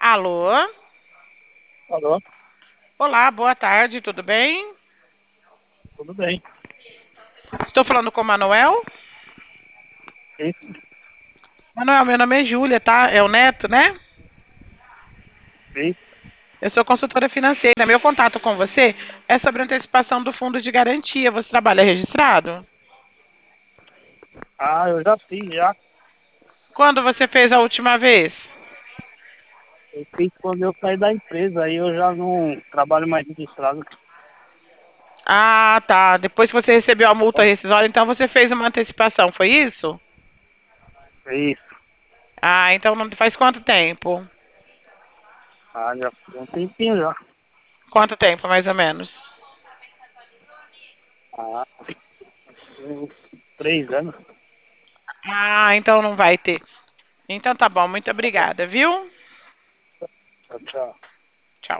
Alô? Alô, Olá, boa tarde, tudo bem? tudo bem? Estou falando com o Manuel. Isso, Manuel, meu nome é Júlia, tá? É o Neto, né? isso. Eu sou consultora financeira. Meu contato com você é sobre a antecipação do fundo de garantia. Você trabalha registrado? Ah, eu já fiz, já. Quando você fez a última vez? Eu fiz quando eu saí da empresa, aí eu já não trabalho mais registrado. Ah, tá. Depois que você recebeu a multa rescisória, então você fez uma antecipação, foi isso? Isso. Ah, então não faz quanto tempo? Ah, já faz um tempinho já. Quanto tempo, mais ou menos? Ah, uns 3 anos. Ah, então não vai ter. Então tá bom, muito Tá bom. obrigada, viu? Tchau, tchau.